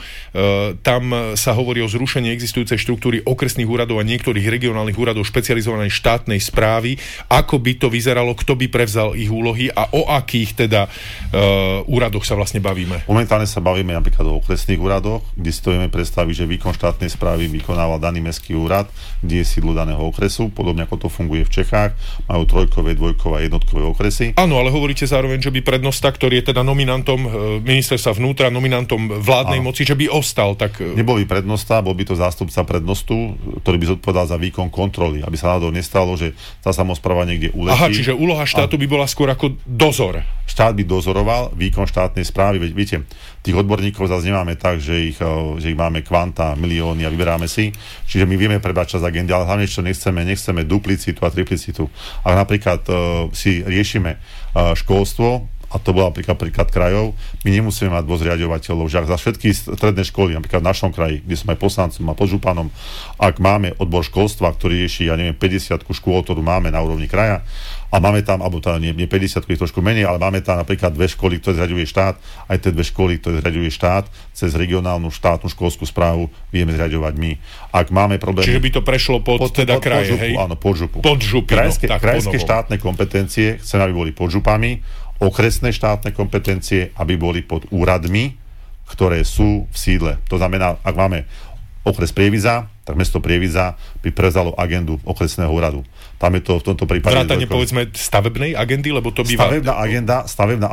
tam sa hovorí o zrušení existujúcej štruktúry okresných úradov a niektorých regionálnych úradov špecializovanej štátnej správy. Ako by to vyzeralo, kto by prevzal ich úlohy a o akých teda úradoch sa vlastne bavíme? Momentálne sa bavíme napríklad o okresných úradoch, kde si to vieme predstaviť, že výkon štátnej správy vykonával daný mestský úrad, kde je sídlo daného okresu, podobne ako to funguje v Čechách, majú trojkové, dvojkové a jednotkové okresy. Áno, ale hovoríte zároveň, že by prednosta, ktorý je teda nominantom ministerstva vnútra, nominantom vládnej moci, že by ostal, tak... Nebol by prednosta, bol by to zástupca prednostu, ktorý by zodpovedal za výkon kontroly, aby sa náhodou nestalo, že tá samospráva niekde uletí. Aha, čiže úloha štátu by bola skôr ako dozor. Štát by dozoroval výkon štátnej správy. Veď viete, tých odborníkov zase nemáme tak, že ich máme kvanta, milióny a vyberáme si. Čiže my vieme prebrať čas agendy, ale hlavne čo nechceme duplicitu a triplicitu. Ak napríklad si riešime školstvo a to bola príklad krajov, my nemusíme mať dvoch zriaďovateľov, že ak za všetky stredné školy, napríklad v našom kraji, kde som aj poslancom a podžupanom, ak máme odbor školstva, ktorý rieši, 50 škôl, ktorú máme na úrovni kraja, a máme tam, alebo teda nie 50, je trošku menej, ale máme tam napríklad 2 školy, ktoré zriaďuje štát, aj tie 2 školy, ktoré zriaďuje štát, cez regionálnu štátnu školskú správu vieme zriaďovať my. Ak máme problém... Čiže by to prešlo pod kraje, hej? Áno, pod župu. Krajské štátne kompetencie chceme, aby boli pod župami, okresné štátne kompetencie, aby boli pod úradmi, ktoré sú v sídle. To znamená, ak máme okres Prievidza, tak mesto Prievidza by prevzalo agendu okresného úradu. Tam je to v tomto prípade... Vrátane, povedzme, stavebnej agendy, lebo to býva... Stavebná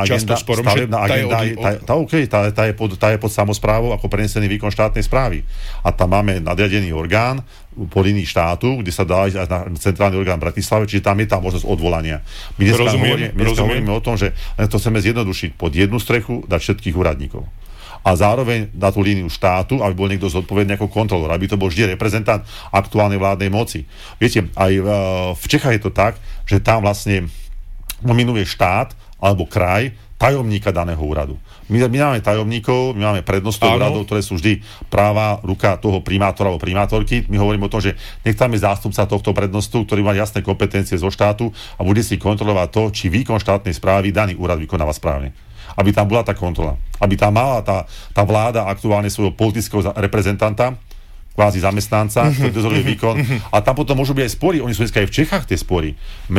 agenda, tá je pod samosprávou ako prenesený výkon štátnej správy. A tam máme nadriadený orgán po línii štátu, kde sa dá aj na centrálny orgán v Bratislave, čiže tam je tá možnosť odvolania. My dnes hovoríme o tom, že to chceme zjednodušiť pod jednu strechu, dať všetkých úradníkov. A zároveň dá tú líniu štátu, aby bol niekto zodpovedný ako kontrolór, aby to bol vždy reprezentant aktuálnej vládnej moci. Viete, aj v Čechách je to tak, že tam vlastne nominuje štát alebo kraj tajomníka daného úradu. My máme tajomníkov, my máme prednostov úradov, ktoré sú vždy práva ruka toho primátora alebo primátorky. My hovoríme o tom, že nech tam je zástupca tohto prednostu, ktorý má jasné kompetencie zo štátu a bude si kontrolovať to, či výkon štátnej správy daný úrad vykonáva správne. Aby tam bola tá kontrola. Aby tam mala tá vláda aktuálne svojho politického reprezentanta, kvázi zamestnanca, ktorý dozoruje výkon. A tam potom môžu byť aj spory. Oni sú dneska aj v Čechách tie spory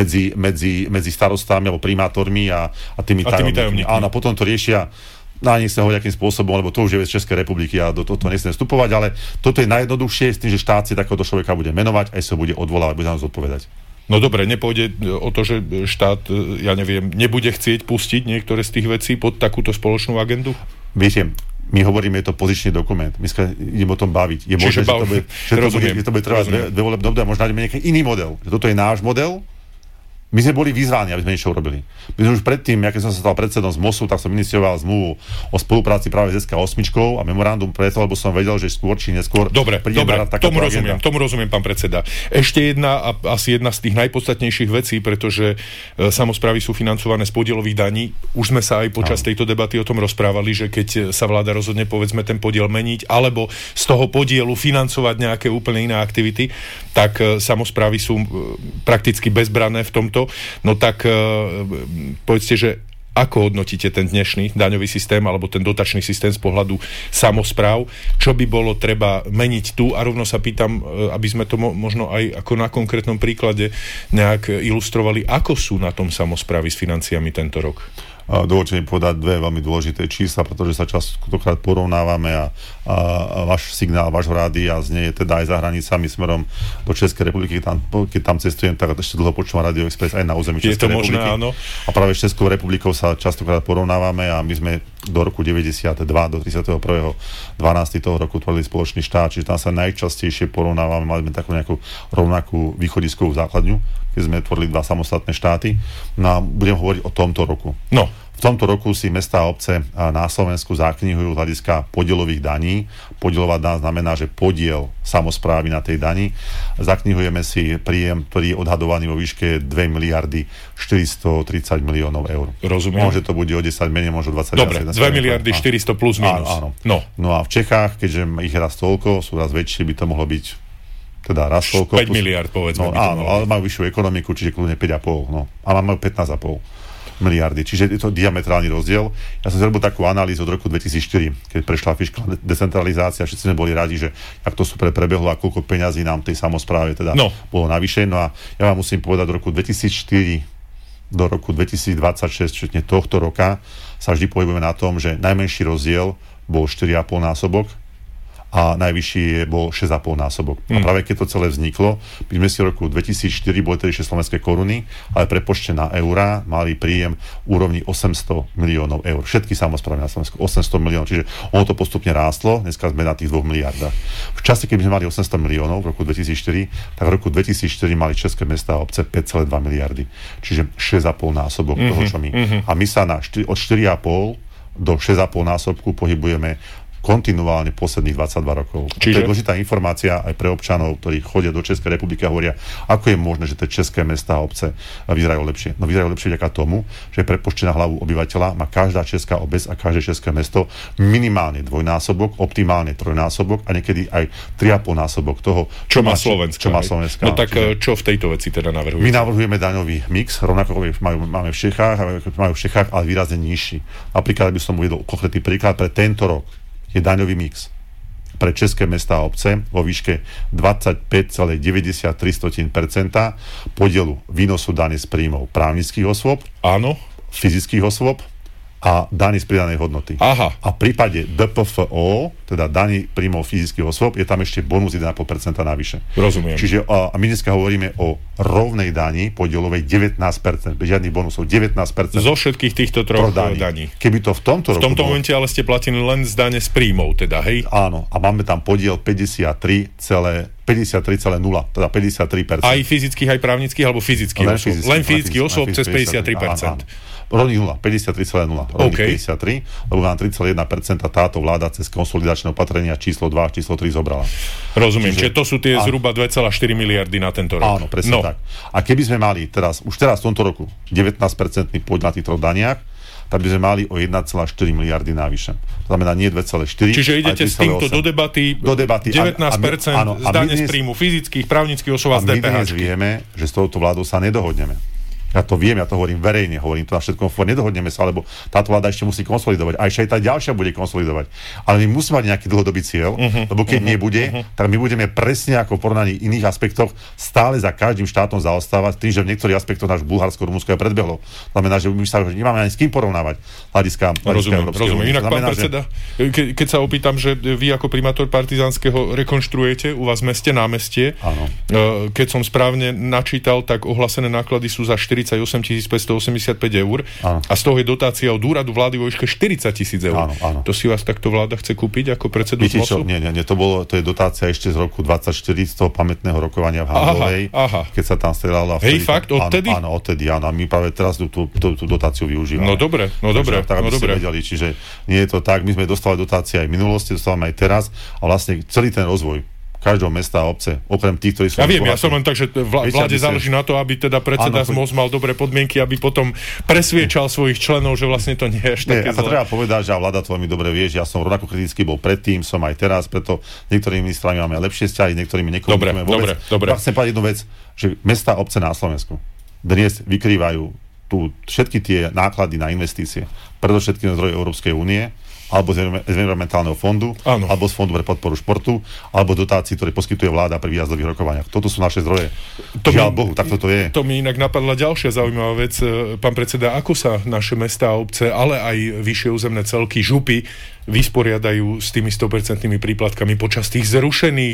medzi starostami alebo primátormi a tými tajomníkmi. Áno, potom to riešia nechcem hovoriť akým spôsobom, lebo to už je vec Českej republiky a do toho nechcem vstupovať, ale toto je najjednoduchšie s tým, že štát si takéhoto človeka bude menovať, aj sa bude odvolávať, bude nám zodpovedať. No dobre, nepôjde o to, že štát, nebude chcieť pustiť niektoré z tých vecí pod takúto spoločnú agendu? Viete, my hovoríme, je to pozičný dokument. My sa ideme o tom baviť. Je možné, že to bude trvať dve volebné obdobie, možno nájdeme nejaký iný model. Toto je náš model. My sme boli vyzváni, aby sme niečo urobili. My sme už predtým, keď som sa stal predsedom z MOSu, tak som inicioval zmluvu o spolupráci práve s SK8 a memorandum preto, lebo som vedel, že skôr či neskôr príde tomu rozumiem, pán predseda. Ešte asi jedna z tých najpodstatnejších vecí, pretože samosprávy sú financované z podielových daní. Už sme sa aj počas tejto debaty o tom rozprávali, že keď sa vláda rozhodne, povedzme, ten podiel meniť, alebo z toho podielu financovať nejaké úplne iné aktivity, tak samosprávy sú prakticky bezbranné v tomto. No tak povedzte, že ako hodnotíte ten dnešný daňový systém alebo ten dotačný systém z pohľadu samospráv? Čo by bolo treba meniť tu? A rovno sa pýtam, aby sme to možno aj ako na konkrétnom príklade nejak ilustrovali, ako sú na tom samosprávy s financiami tento rok? Dovolte mi povedať dve veľmi dôležité čísla, pretože sa častokrát porovnávame a váš signál, vášho rádia znie teda aj za hranicami smerom do Českej republiky. Keď tam cestujem, tak ešte dlho počúvam Radio Express aj na území Českej republiky. Áno. A práve s Českou republikou sa častokrát porovnávame a my sme do roku 92, do 31.12. toho roku tvorili spoločný štát, čiže tam sa najčastejšie porovnávame, mali sme takú nejakú rovnakú východiskovú základňu, keď sme tvorili dva samostatné štáty. No a budem hovoriť o tomto roku. No. V tomto roku si mestá a obce na Slovensku zaknihujú z hľadiska podielových daní. Podielová daň znamená, že podiel samosprávy na tej dani. Zaknihujeme si príjem, ktorý je odhadovaný vo výške 2 miliardy 430 miliónov eur. Rozumiem. Môže to bude o 10 menej, môže 20. Dobre, 2 miliardy 400 plus minus. Áno. No A v Čechách, keďže ich raz toľko, sú raz väčšie, by to mohlo byť teda raz toľko. 5 miliard, povedzme. Áno, ale majú vyššiu ekonomiku, čiže kľudne 5,5. A majú 15,5 miliardy. Čiže je to diametrálny rozdiel. Ja som si robil takú analýzu od roku 2004, keď prešla fiškálna decentralizácia. Všetci sme boli radi, že ak to super prebehlo a koľko peňazí nám tej samospráve teda bolo navyše. No a ja vám musím povedať, od roku 2004 do roku 2026, čiže tohto roka, sa vždy pohybujeme na tom, že najmenší rozdiel bol 4,5 násobok a najvyšší bol 6,5 násobok. A práve keď to celé vzniklo, my sme si v roku 2004 boli tedy ešte slovenské koruny, ale prepočte na eurá mali príjem úrovni 800 miliónov eur. Všetky samosprávy na Slovensku 800 miliónov, čiže ono to postupne rástlo, dneska sme na tých 2 miliardách. V čase, keď sme mali 800 miliónov v roku 2004, tak v roku 2004 mali české mestá a obce 5,2 miliardy. Čiže 6,5 násobok toho, čo my. A my sa od 4,5 do 6,5 násobku pohybujeme kontinuálne posledných 22 rokov. To je dôležitá informácia aj pre občanov, ktorí chodia do Českej republiky a hovoria, ako je možné, že tie české mestá a obce vyzerajú lepšie. No vyzerajú lepšie vďaka tomu, že prepočte na hlavu obyvateľa má každá česká obec a každé české mesto minimálne dvojnásobok, optimálne trojnásobok a niekedy aj 3,5 násobok toho, čo má Slovenska. No tak čo v tejto veci teda navrhujete? My navrhujeme daňový mix, rovnako máme v Čechách, ale výrazne nižší. Napríklad, by som uvedol konkrétny príklad, pre tento rok je daňový mix pre české mestá a obce vo výške 25,93% podielu výnosu dane z príjmov právnických osôb, áno, fyzických osôb a daní z pridanej hodnoty. Aha. A v prípade DPFO, teda daní príjmov fyzických osôb, je tam ešte bonus 1,5% navyše. Rozumiem. Čiže a my dneska hovoríme o rovnej dani podielovej 19%, bez žiadnych bonusov, 19%. Zo všetkých týchto troch daní. Keby to v tomto roku... V tomto momente ale ste platili len z dane z príjmov, teda, hej? Áno, a máme tam podiel 53,0, teda 53%. Aj fyzických, aj právnických, alebo fyzických osôb? Len fyzických osôb cez 53%. Rovný 0, 53,0, rovný 53, lebo nám 3,1% táto vláda cez konsolidačné opatrenia číslo 2 a číslo 3 zobrala. Rozumiem, čiže to sú tie zhruba 2,4 miliardy na tento rok. Áno, presne tak. A keby sme mali už teraz v tomto roku 19% podiel na týchto daniach, tak by sme mali o 1,4 miliardy navyše. To znamená nie 2,4. Čiže idete s týmto do debaty 19% z dane z príjmu fyzických, právnických osôb a z DPH. A my dnes vieme, že s touto vládou sa nedohodneme. Ja to viem, ja to hovorím verejne, hovorím to na všetkom fóre, nedohodneme sa, lebo táto vláda ešte musí konsolidovať. A ešte aj tá ďalšia bude konsolidovať. Ale my musíme mať nejaký dlhodobý cieľ, lebo keď nebude, tak my budeme presne ako v porovnaní iných aspektoch stále za každým štátom zaostávať, tým, že v niektorých aspektoch náš Bulharsko, Rumunsko je predbehlo. Znamená, že my sa nemáme ani s kým porovnávať hľadiska Rozumiem. Inak, pán predseda, keď sa opýtam, že vy ako primátor Partizánskeho rekonštruujete u vás meste námestie, keď som správne načítal, tak ohlásené náklady sú za 48 585 eur a z toho je dotácia od úradu vlády vo výške 40 000 eur. Áno. To si vás takto vláda chce kúpiť ako predsedu ZMOSu? Nie, to je dotácia ešte z roku 24 z toho pamätného rokovania v Handlovej, keď sa tam strelalo. Hej, fakt? Odtedy? Áno, odtedy, áno. A my práve teraz tú dotáciu využívame. No dobre. Tak, aby ste vedeli, čiže nie je to tak. My sme dostali dotácie aj v minulosti, dostávame aj teraz a vlastne celý ten rozvoj každého mesta a obce, okrem tých, ktorí sú... Ja viem, ja som len tak, že vláde záleží na to, aby teda predseda ZMOS mal dobré podmienky, aby potom presviečal svojich členov, že vlastne to nie je až také zlé. Treba povedať, že vláda to veľmi dobre vie, že ja som rovnako kritický bol predtým, som aj teraz, preto niektorými ministrami máme lepšie vzťahy, niektorými nekomunikujeme vôbec. Dobre. Ja chcem povedať jednu vec, že mesta a obce na Slovensku dnes vykrývajú všetky tie náklady na investície, predovšetkým zdroje Európskej únie, alebo z environmentálneho fondu, alebo z fondu pre podporu športu, alebo dotácií, ktoré poskytuje vláda pri výjazdových rokovaniach. Toto sú naše zdroje. Žiaľ Bohu, takto to je. To mi inak napadla ďalšia zaujímavá vec. Pán predseda, ako sa naše mestá a obce, ale aj vyššie územné celky, župy, vysporiadajú s tými 100% príplatkami počas tých zrušených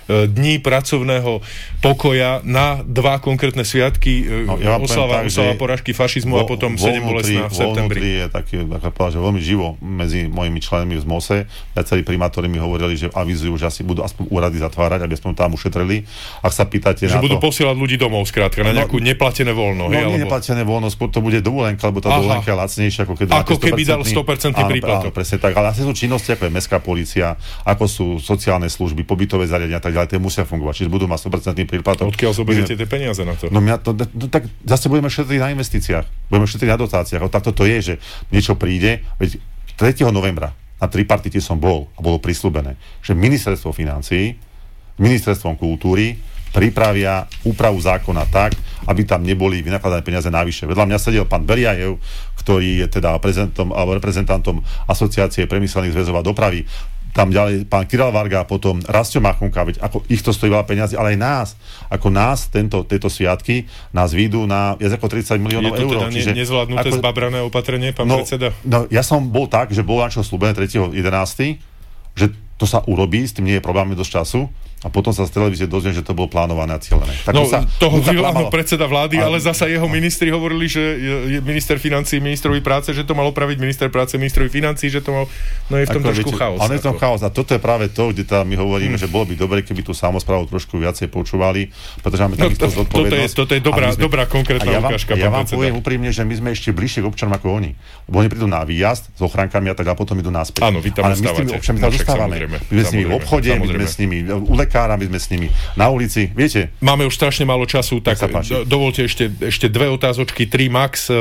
dní pracovného pokoja na dva konkrétne sviatky, oslava porážky fašizmu a potom 7 bolestná v septembri. Vo vnútri je taký, že veľmi živo medzi mojimi členmi v ZMOSe. Viacerí primátori mi hovorili, že avizujú, že asi budú aspoň úrady zatvárať, aby aspoň tam ušetrili. Ak sa pýtate že budú posielať ľudí domov, skrátka, na nejakú neplatené voľno. Nie neplatené voľno, skôr to bude dovolenka, lebo tá dovolenka je lacnejšia, ako keby dal 100% príplatok. Presne tak, ale sú činnosti, ako je mestská polícia, ako sú sociálne služby, pobytové zariadenia a tak ďalej, tie musia fungovať. Čiže budú mať 100% príplatok. Odkiaľ zoberiete tie peniaze na to? Tak zase budeme šetriť na investíciách, budeme šetriť na dotáciách. Takto to je, že niečo príde. Veď 3. novembra na tripartite som bol a bolo prisľúbené, že ministerstvo financií, ministerstvom kultúry pripravia úpravu zákona tak, aby tam neboli vynakladané peniaze navyše. Vedľa mňa sedel pán Beriajev, ktorý je teda reprezentantom Asociácie priemyselných zväzov a dopravy. Tam ďalej pán Kiral Varga a potom Rastio Machunka, veď ako ich to stojí veľa peniazy, ale aj nás, ako nás, tieto sviatky, nás výjdu na viac ako 30 miliónov eur. Je to teda nezvládnuté zbabrané opatrenie, pán predseda? No, ja som bol tak, že bol načo slúbené 3.11., že to sa urobí, s tým nie je problém dosť času, a potom sa z televízie dozviem, že to bolo plánované a cieľené. Tak toho vyhlásil predseda vlády, ale zasa jeho ministri hovorili, že minister financií ministrovi práce, že to mal opraviť minister práce ministrovi financií, že to mal... No je v tom trošku chaos. Ale je v tom chaos. A toto je práve to, kde my hovoríme, že bolo by dobre, keby tú samosprávu trošku viacej počúvali, pretože máme takisto zodpovednosť. Toto je dobrá konkrétna ukážka. Ja vám poviem úprimne, že my sme ešte bližšie k občanom ako oni. Lebo oni prídu na výjazd s ochránkami a tak a potom idú naspäť. Áno, vy tam ale my s tými občanmi tam dostávame. My sme s nimi v obchode, my sme s nimi u lekára, my sme s nimi na ulici. Viete? Máme už strašne málo času, tak dovolte ešte dve otázočky, 3 max.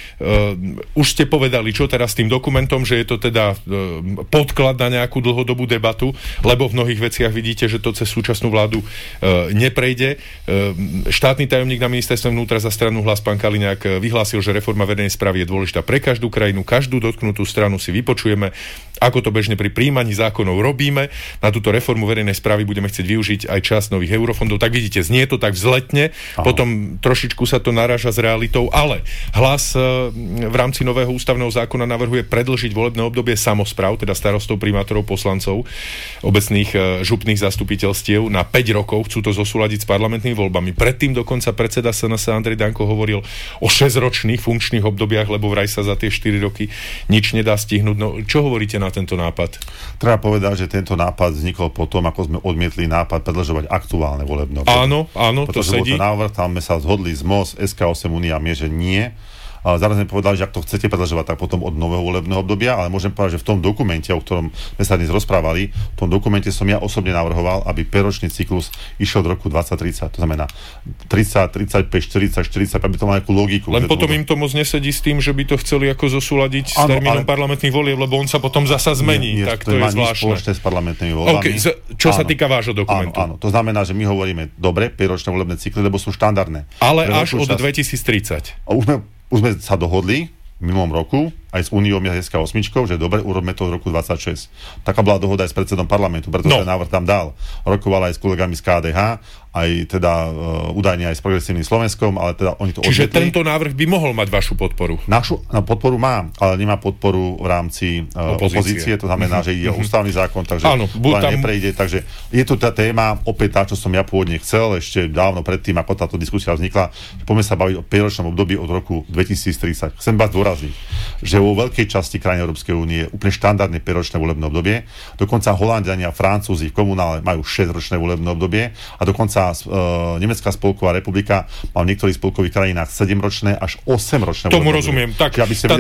Už ste povedali, čo teraz s tým dokumentom, že je to teda podklad na nejakú dlhodobú debatu, lebo v mnohých veciach vidíte, že to cez súčasnú vládu neprejde. Štátny tajomník na ministerstve vnútra za stranu Hlas pán Kaliňák vyhlásil, že reforma verejnej správy je dôležitá pre každú krajinu, každú dotknutú stranu si vypočujeme, ako to bežne pri prijímaní zákonov robíme. Na túto reformu verejnej správy budeme chcieť využiť aj časť nových eurofondov. Tak vidíte, znie to tak vzletne, potom trošičku sa to naráža s realitou, ale Hlas v rámci nového ústavného zákona navrhuje predĺžiť volebné obdobie samospráv, teda starostov, primátorov, poslancov, obecných župných zastupiteľstiev na 5 rokov. Chcú to zosúladiť s parlamentnými voľbami. Predtým dokonca predseda SNS Andrej Danko hovoril o 6-ročných funkčných obdobiach, lebo vraj sa za tie 4 roky nič nedá stihnúť. No, čo hovoríte na tento nápad? Treba povedať, že tento nápad vznikol potom, ako sme odmietli nápad predĺžovať aktuálne volebné obdobie. Áno, to sedí. Pretože bol to návrh, tam sme sa zhodli z MOS, SK8 Unia, že nie. Ale zároveň sme povedali, že ak to chcete predĺžovať, tak potom od nového volebného obdobia, ale môžem povedať, že v tom dokumente, o ktorom sme sa dnes rozprávali, v tom dokumente som ja osobne navrhoval, aby 5-ročný cyklus išiel do roku 2030. To znamená 30, 35, 40, 40, aby to mal nejakú logiku. Len potom im to moc nesedí s tým, že by to chceli ako zosúladiť s termínom parlamentných volieb, lebo on sa potom zasa zmení. Tak to je zvláštne. S parlamentnými voľbami. Okay, čo sa týka vášho dokumentu. Áno, to znamená, že my hovoríme dobre, 5-ročné volebné cykly, lebo sú štandardné. Ale až od 2030. Už sme sa dohodli v minulom roku aj s Uniou SK8, že dobre, urobme to v roku 26. Taká bola dohoda aj s predsedom parlamentu, preto ten návrh tam dal. Rokoval aj s kolegami z KDH, aj teda údajne aj s Progresívnym Slovenskom, ale teda oni to odmietli. Čiže tento návrh by mohol mať vašu podporu? Našu podporu má, ale nemá podporu v rámci opozície, to znamená, že ide o ústavný zákon, takže áno, tam neprejde. Takže je tu tá téma, opäť tá, čo som ja pôvodne chcel, ešte dávno predtým, ako táto diskusia vznikla, že poďme sa baviť o 5-ročnom období od roku 2030. Chcem vás dôrazniť, že vo veľkej časti krajín Európskej únie je úplne štandardné 5-ročné volebné obdobie. Dokonca Holanďania, Francúzi v komunále majú 6-ročné volebné obdobie a dokonca Nemecká spolková republika má v niektorých spolkových krajinách 7-ročné až 8-ročné volebné obdobie. Tomu rozumiem. Tak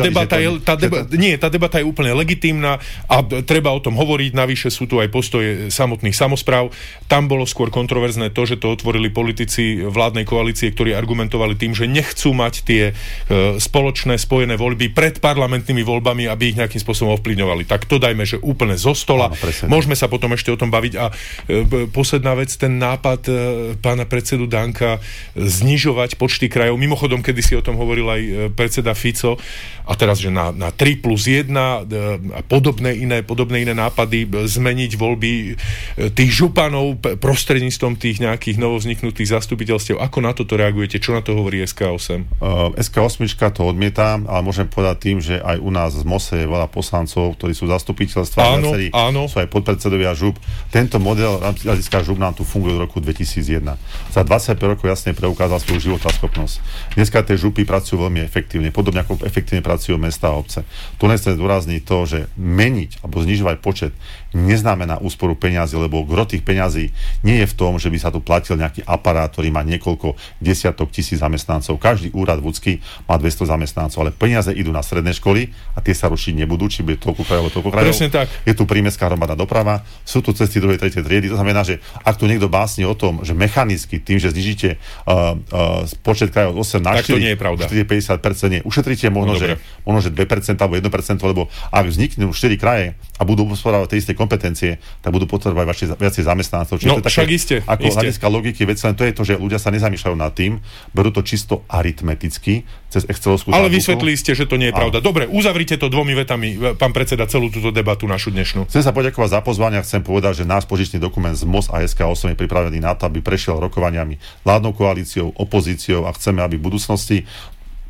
tá debata je úplne legitímna a treba o tom hovoriť. Navyše sú tu aj postoje samotných samospráv. Tam bolo skôr kontroverzné to, že to otvorili politici vládnej koalície, ktorí argumentovali tým, že nechcú mať tie spoločné spojené voľby pred parlamentnými voľbami, aby ich nejakým spôsobom ovplyvňovali. Tak to dajme, že úplne zo stola. Áno, môžeme sa potom ešte o tom baviť. A posledná vec, ten nápad pána predsedu Danka znižovať počty krajov. Mimochodom, kedysi o tom hovoril aj predseda Fico. A teraz, že na 3+1 a podobné iné nápady zmeniť voľby tých županov prostredníctvom tých nejakých novovzniknutých zastupiteľstiev. Ako na toto reagujete? Čo na to hovorí SK8? SK8 to odmieta, ale môžem povedať tým, že aj u nás z MOSE je veľa poslancov, ktorí sú zastupiteľstva, sú aj podpredsedovia žup. Tento model hľadiska žup nám tu funguje od roku 2001. Za 25 rokov jasne preukázal svoju životaschopnosť. Dneska tie župy pracujú veľmi efektívne, podobne ako efektívne pracujú mestá a obce. Tu nechcem zdôrazniť to, že meniť alebo znižovať počet neznamená úsporu peňazí, lebo gro tých peňazí nie je v tom, že by sa tu platil nejaký aparát, ktorý má niekoľko desiatok tisíc zamestnancov. Každý úrad vúcky má 200 zamestnancov, ale peniaze idú na stredné školy a tie sa rušiť nebudú, či bude toľko krajov. Presne tak. Je tu prímestská hromadná doprava, sú tu cesty 2. 3. triedy. To znamená, že ak tu niekto básni o tom, že mechanicky tým, že znižíte počet krajov 8 na 4, tak to nie je pravda. 50% nie. Ušetríte možno, že 2% alebo 1%, lebo ak vzniknú 4 kraje a budú hospodárovať tie isté kompetencie, tak budú potrebovať viacej zamestnancov. Čiže no, to je také, iste, ako hľadiska logiky veci, len to je to, že ľudia sa nezamýšľajú nad tým, berú to čisto aritmeticky cez excelovskú tabulku. Ale vysvetlili ste, že to nie je pravda. Dobre, uzavrite to 2 vetami, pán predseda, celú túto debatu našu dnešnú. Chcem sa poďakovať za pozvanie a chcem povedať, že náš požičný dokument z MOS a SK8 je pripravený na to, aby prešiel rokovaniami vládnou koalíciou, opozíciou a chceme, aby v budúcnosti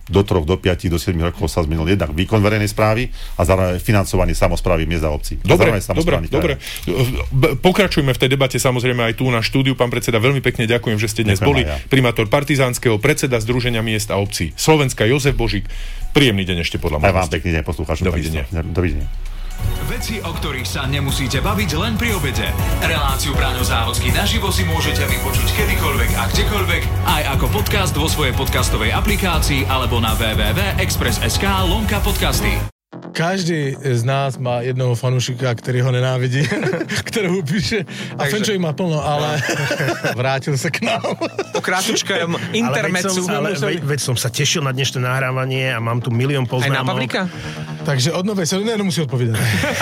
do 3, do 5, do 7 rokov sa zmenil jednak výkon verejnej správy a zároveň financovanie samosprávy miest a obcí. Dobre. Pokračujme v tej debate samozrejme aj tu na štúdiu. Pán predseda, veľmi pekne ďakujem, že ste dnes boli. Primátor Partizánskeho, predseda Združenia miest a obcí Slovenska Jozef Božík. Príjemný deň ešte podľa mňa. Aj vám pekný deň, poslucháčom. Dovidenia. Veci, o ktorých sa nemusíte baviť len pri obede. Reláciu Braňo Závodský naživo si môžete vypočuť kedykoľvek a kdekoľvek, aj ako podcast vo svojej podcastovej aplikácii alebo na www.express.sk/podcasty. Každý z nás má jednoho fanúšika, ktorý ho nenávidí, ktorého píše. A Fenčo ich má plno, ale vrátil sa k nám. Po krátučkom intermezzu. Veď som sa tešil na dnešné nahrávanie a mám tu milión poznámok. Aj na Pavlíka? Takže od novej série nemusí odpovedať.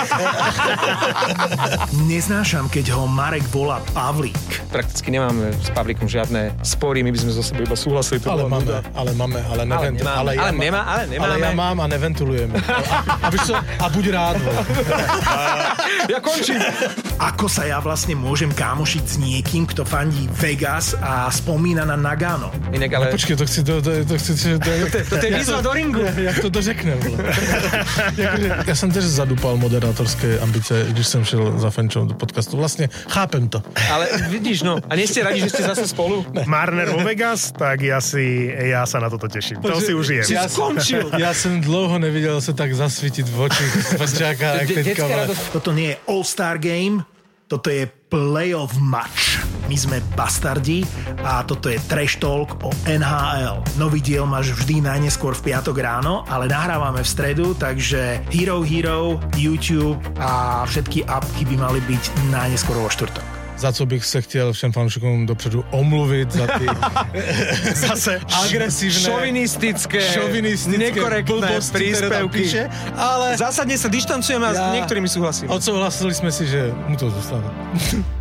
Neznášam, keď ho Marek volá Pavlík. Prakticky nemáme s Pavlíkom žiadne spory, my by sme zo sebe iba súhlasili. Ale nemáme. Ale ja mám a neventulujem. A buď rád. Ja končím. Ako sa ja vlastne môžem kámošiť s niekým, kto fandí Vegas a spomína na Nagano? Inak, ale... Počkej, to je výzva do ringu. Jak to dořeknem. Ja som tiež zadúpal moderátorské ambice, když som šiel za Fenčom do podcastu. Vlastne chápem to. Ale vidíš, no. A nie ste radi, že ste zase spolu? Marner vo Vegas? Tak ja sa na toto teším. To si užijem. Si skončil. Ja som dlho nevidel sa tak zasvietiť v oči Fenčáka. Toto nie je All-Star Game, toto je playoff match. My sme bastardi a toto je Trash Talk o NHL. Nový diel máš vždy najneskôr v piatok ráno, ale nahrávame v stredu, takže Hero, YouTube a všetky appky by mali byť najneskôr vo štvrtok. Za co bych se chtěl všem fanoušikům dopředu omluvit za ty zase agresívne, šovinistické, nekorektné príspevky. Ale zásadne sa dištancujeme a s niektorými súhlasíme. Odsouhlasili sme si, že mu to zostáva.